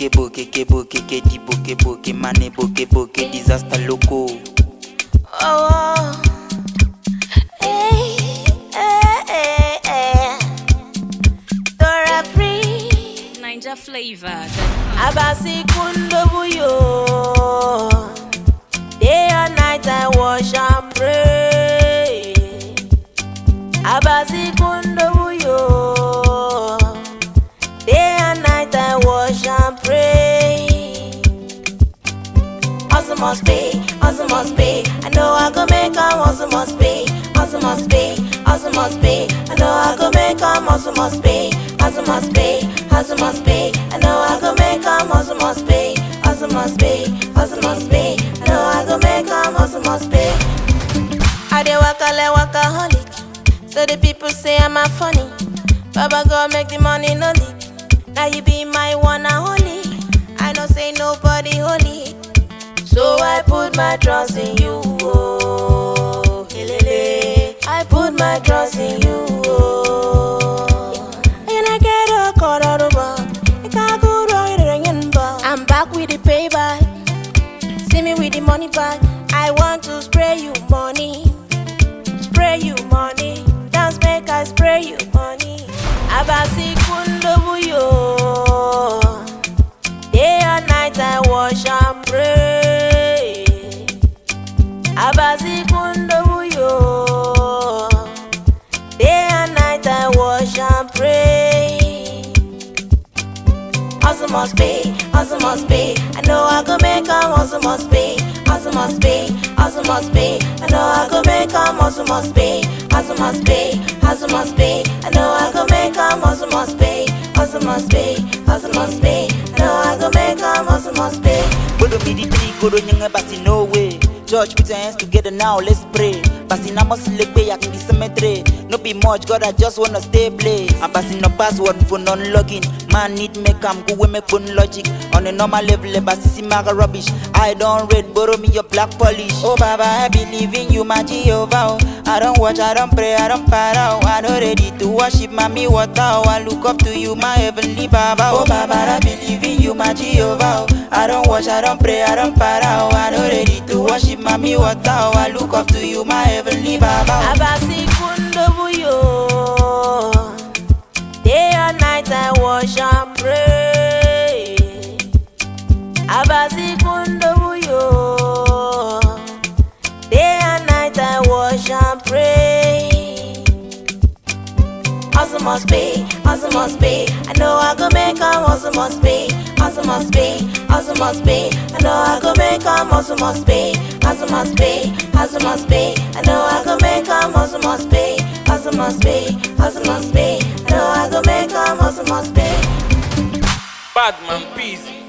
boke boke ke boke ke di boke boke mane boke boke disaster loco. Oh, hey, hey, hey, hey. Dora free. Ninja flavor. Abasi kundo buyo. Day and night I wash and pray. Abasi kundo buyo. Day and night I wash and pray. Hustle must pay, hustle must pay. I know I go make 'em, hustle must pay, hustle must pay, hustle must pay. I know I go make 'em, hustle must pay, hustle must pay, hustle must pay. I know I go make 'em, hustle must pay, hustle must pay, hustle must pay. I know I go make 'em, hustle must pay. I dey waka like workaholic, so the people say I'm a funny. Baba God make the money no leak. Now you be my one and only. I know say nobody holy. So I put my trust in you, oh, helele. I put my trust in you, oh. And I get a call out of I'm back with the payback. See me with the money back. I want to spray you money. Spray you money. Dance make I spray you money. Abasi kundo buyo. Day and night I wash and pray. Abasi kundo buyo. Day and night I wash and pray. Hustle must pay, hustle must pay. I know I go make 'em, hustle must pay, hustle must pay, hustle must pay. I know I go make 'em, hustle must pay, hustle must pay, hustle must pay. I know I go make 'em, hustle must pay, hustle must pay, hustle must pay. I know I go make 'em, hustle must pay. Bodo midi three kodo nyanga basi no way. Church put your hands together now, let's pray. Basi na must lick way, I can be cemetery. No be much, God, I just wanna stay place. I'm passing no password for non-login. Man need make am go we make phone logic. On a normal level, basi see maga rubbish. I don't read, borrow me your black polish. Oh Baba, I believe in you, my Jehovah. I don't watch, I don't pray, I don't para. I not ready to worship, mommy water. I look up to you, my heavenly Baba. Oh Baba, I believe in you, my Jehovah. I don't watch, I don't pray, I don't para. I not ready to worship, mommy water. I look up to you, my heavenly Baba. Abasi kundo buyo. Day and night I wash and pray. Abasi kundo buyo. Day and night I wash and pray. Hustle must pay, hustle must pay. I know I go make 'em, hustle must pay, hustle must pay, hustle must pay. I know I go make 'em, hustle must pay, hustle must pay, hustle must pay. I know I go make 'em, hustle must pay, hustle must pay, hustle must pay. I know I go make 'em, hustle must pay. Badman, peace.